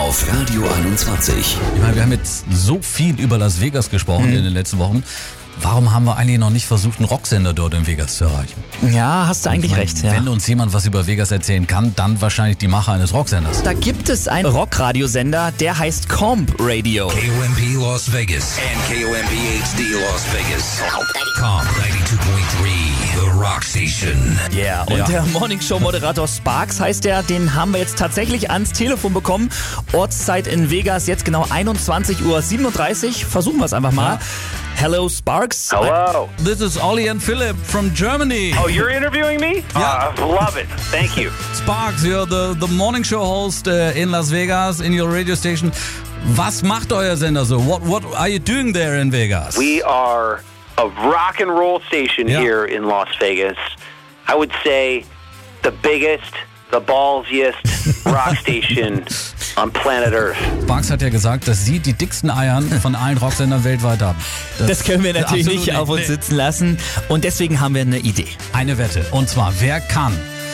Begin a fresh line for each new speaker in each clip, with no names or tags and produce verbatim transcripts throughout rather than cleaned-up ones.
auf Radio einundzwanzig.
Ich meine, wir haben jetzt so viel über Las Vegas gesprochen
Mhm.
in den letzten Wochen. Warum haben wir eigentlich noch nicht versucht, einen Rocksender dort in Vegas zu erreichen?
Ja, hast du eigentlich
Ich meine,
recht. Ja.
Wenn uns jemand was über Vegas erzählen kann, dann wahrscheinlich die Macher eines Rocksenders.
Da gibt es einen Rockradiosender, der heißt Comp Radio.
K O M P Las Vegas and K O M P H D Las Vegas. Comp ninety-two point three, the Rock Station.
Yeah. Und
Ja.
der Morningshow-Moderator Sparks heißt der, den haben wir jetzt tatsächlich ans Telefon bekommen. Ortszeit in Vegas, jetzt genau einundzwanzig Uhr siebenunddreißig. Versuchen wir es einfach mal.
Ja.
Hello, Sparks.
Hello.
This is Ollie and Philip from Germany.
Oh, you're interviewing me?
Yeah.
Uh, love it. Thank you.
Sparks, you're the, the morning show host uh, in Las Vegas, in your radio station. Was macht euer Sender so? What, what are you doing there in Vegas?
We are a rock and roll station
Yeah.
here in Las Vegas. I would say the biggest, the ballsiest rock station on planet Earth.
Sparks hat ja gesagt, dass sie die dicksten Eiern von allen Rocksendern weltweit haben.
Das können wir natürlich
absolut
nicht auf uns
Nee.
sitzen lassen. Und deswegen haben wir eine Idee.
Eine Wette. Und zwar, wer kann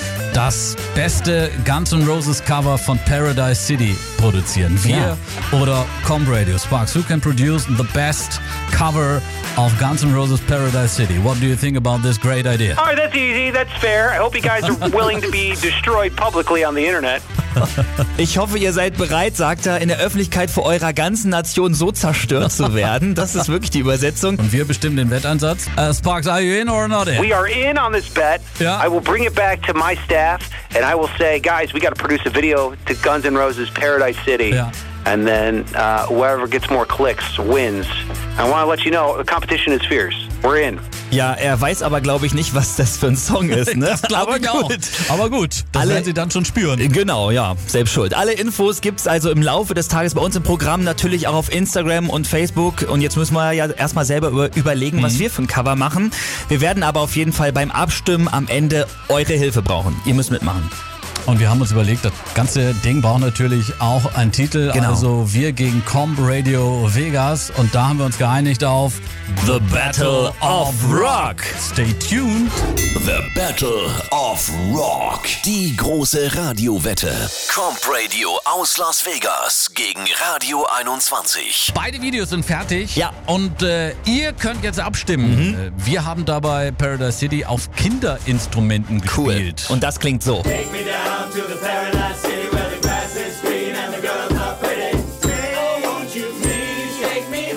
das beste Guns N' Roses Cover von Paradise City produzieren? Wir oder Comp Radio? Sparks, who can produce the best cover of Guns N' Roses Paradise City? What do you think about this great idea?
All right, that's easy. That's fair. I hope you guys are willing to be destroyed publicly on the internet.
Ich hoffe, ihr seid bereit, sagt er, in der Öffentlichkeit vor eurer ganzen Nation so zerstört zu werden. Das ist wirklich die Übersetzung.
Und wir bestimmen den Wetteinsatz. Uh, Sparks, are you in or not in?
We are in on this bet.
Yeah.
I will bring it back to my staff, and I will say, guys, we got to produce a video to Guns N' Roses Paradise City.
Yeah.
And then uh, whoever gets more clicks wins. I want to let you know, the competition is fierce. We're in.
Ja, er weiß aber, glaube ich, nicht, was das für ein Song ist. Ne?
Das glaube ich auch. Aber gut, das
Alle-
werden sie dann schon spüren.
Genau, ja, selbst schuld. Alle Infos gibt's also im Laufe des Tages bei uns im Programm, natürlich auch auf Instagram und Facebook. Und jetzt müssen wir ja erstmal selber über, überlegen, was wir für ein Cover machen. Wir werden aber auf jeden Fall beim Abstimmen am Ende eure Hilfe brauchen. Ihr müsst mitmachen.
Und wir haben uns überlegt, das ganze Ding braucht natürlich auch einen Titel.
Genau.
Also wir gegen Comp Radio Vegas. Und da haben wir uns geeinigt auf
The Battle of Rock.
Stay tuned.
The Battle of Rock. Die große Radiowette. Comp Radio aus Las Vegas gegen Radio einundzwanzig.
Beide Videos sind fertig.
Ja.
Und äh, ihr könnt jetzt abstimmen.
Mhm.
Äh, Wir haben dabei Paradise City auf Kinderinstrumenten
Cool.
gespielt.
Und das klingt so.
Take me down to the paradise city where the grass is green and the girls are pretty. Oh, won't you please take me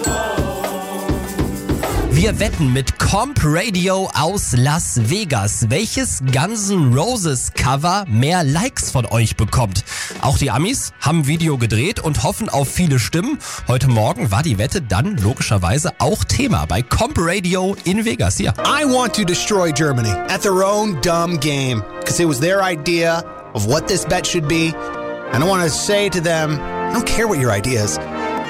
home?
Wir wetten mit Comp Radio aus Las Vegas, welches Guns N' Roses Cover mehr Likes von euch bekommt. Auch die Amis haben ein Video gedreht und hoffen auf viele Stimmen. Heute Morgen war die Wette dann logischerweise auch Thema bei Comp Radio in Vegas. Hier.
I want to destroy Germany at their own dumb game because it was their idea of what this bet should be. And I want to say to them, I don't care what your idea is.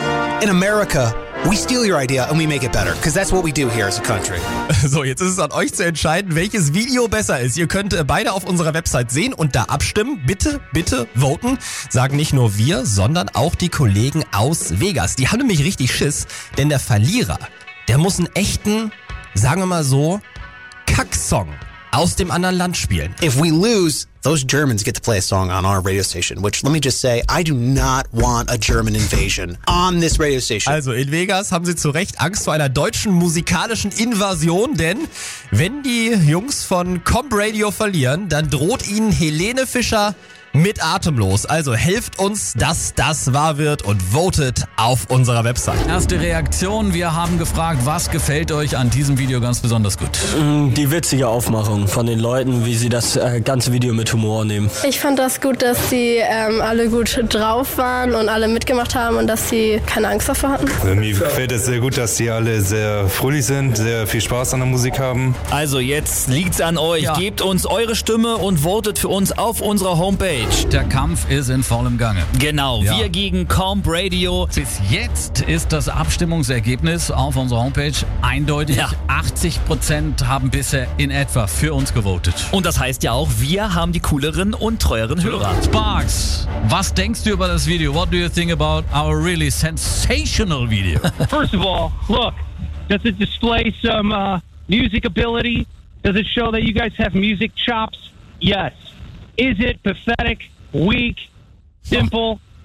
In America, we steal your idea and we make it better because that's what we do here as a country.
So, jetzt ist es an euch zu entscheiden, welches Video besser ist. Ihr könnt äh, beide auf unserer Website sehen und da abstimmen. Bitte, bitte voten. Sagen nicht nur wir, sondern auch die Kollegen aus Vegas. Die haben nämlich richtig Schiss, denn der Verlierer, der muss einen echten, sagen wir mal so, Kacksong aus dem anderen Land spielen.
If we lose, those Germans get to play a song on our radio station, which let me just say, I do not want a German invasion on this radio station.
Also in Vegas haben sie zu Recht Angst vor einer deutschen musikalischen Invasion, denn wenn die Jungs von Comp Radio verlieren, dann droht ihnen Helene Fischer mit Atemlos. Also helft uns, dass das wahr wird und votet auf unserer Website.
Erste Reaktion, wir haben gefragt, was gefällt euch an diesem Video ganz besonders gut?
Die witzige Aufmachung von den Leuten, wie sie das äh, ganze Video mit Humor nehmen.
Ich fand das gut, dass die ähm, alle gut drauf waren und alle mitgemacht haben und dass sie keine Angst davor hatten.
Also mir gefällt es sehr gut, dass die alle sehr fröhlich sind, sehr viel Spaß an der Musik haben.
Also jetzt liegt's an euch.
Ja.
Gebt uns eure Stimme und votet für uns auf unserer Homepage.
Der Kampf ist in vollem Gange.
Genau,
Ja.
wir gegen Comp Radio.
Bis jetzt ist das Abstimmungsergebnis auf unserer Homepage eindeutig.
Ja.
achtzig Prozent haben bisher in etwa für uns gewotet.
Und das heißt ja auch, wir haben die cooleren und treueren Hörer.
Sparks, was denkst du über das Video? What do you think about our really sensational video?
First of all, look, does it display some uh, music ability? Does it show that you guys have music chops? Yes. Is it pathetic, weak, simple?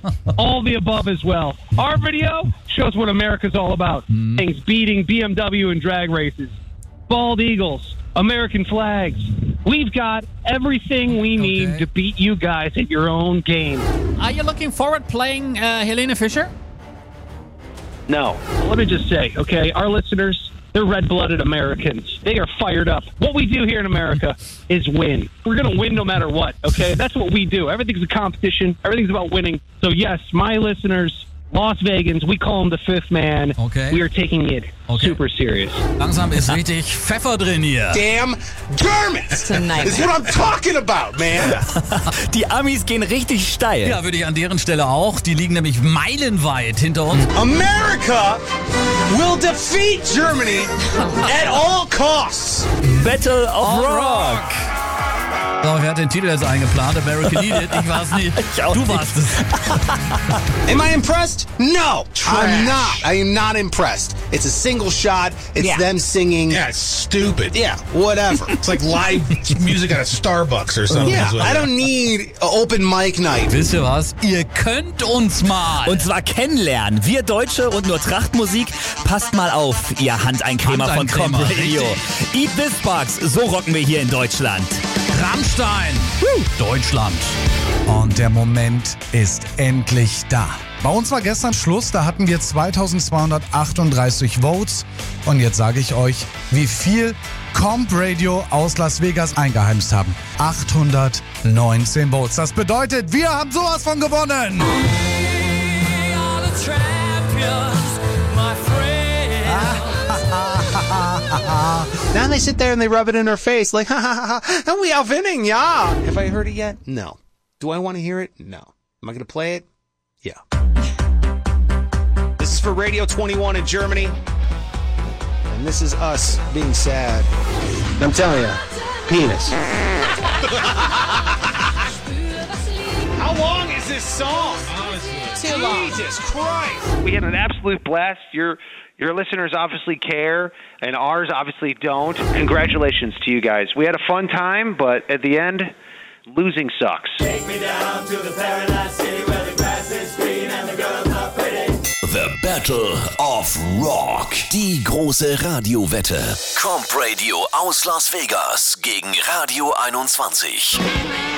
all the above as well. Our video shows what America's all about.
Mm.
Things beating B M W in drag races, bald eagles, American flags. We've got everything we need
Okay.
to beat you guys at your own game.
Are you looking forward playing uh, Helene Fischer?
No. Let me just say, okay, our listeners, they're red-blooded Americans. They are fired up. What we do here in America is win. We're going to win no matter what, okay? That's what we do. Everything's a competition. Everything's about winning. So, yes, my listeners, Las Vegans, we call them the fifth man.
Okay.
We are taking it
Okay.
super serious.
Langsam ist richtig Pfeffer drin hier.
Damn Germans!
nightmare.
This is what I'm talking about, man.
Die Amis gehen richtig steil.
Ja, würde ich an deren Stelle auch. Die liegen nämlich meilenweit hinter uns.
America will defeat Germany at all costs.
Battle of
All
Rock.
So, wer hat den Titel jetzt eingeplant? American Idiot? Ich war's nicht.
Ich auch
Du
nicht.
warst es.
Am I impressed? No, I'm not. I am not impressed. It's a single shot. It's
Yeah.
them singing.
Yeah, it's stupid.
Yeah, whatever.
It's like live music at a Starbucks or something.
Yeah,
That's what
I
it is.
don't need an open mic night.
Wisst ihr was? Ihr könnt uns mal.
Und zwar kennenlernen. Wir Deutsche und nur Trachtmusik. Passt mal auf, ihr Handeincremer von
Handeincremer,
Comp Radio. Eat this Sparks, so rocken wir hier in Deutschland.
Rammstein. Deutschland.
Und der Moment ist endlich da. Bei uns war gestern Schluss, da hatten wir zweitausendzweihundertachtunddreißig Votes. Und jetzt sage ich euch, wie viel Comp Radio aus Las Vegas eingeheimst haben. achthundertneunzehn Votes. Das bedeutet, wir haben sowas von gewonnen.
Now they sit there and they rub it in her face like, ha ha ha ha, and we are winning, yeah. Have I heard it yet? No. Do I want to hear it? No. Am I going to play it? Yeah. This is for Radio twenty-one in Germany. And this is us being sad. I'm telling you, penis. How long is this song? Too long. Jesus Christ.
We had an absolute blast. Your your listeners obviously care, and ours obviously don't. Congratulations to you guys. We had a fun time, but at the end, losing sucks.
Take me down to the paradise city where the grass is green and the girls are pretty.
The Battle of Rock. Die große Radiowette. Comp Radio aus Las Vegas gegen Radio einundzwanzig.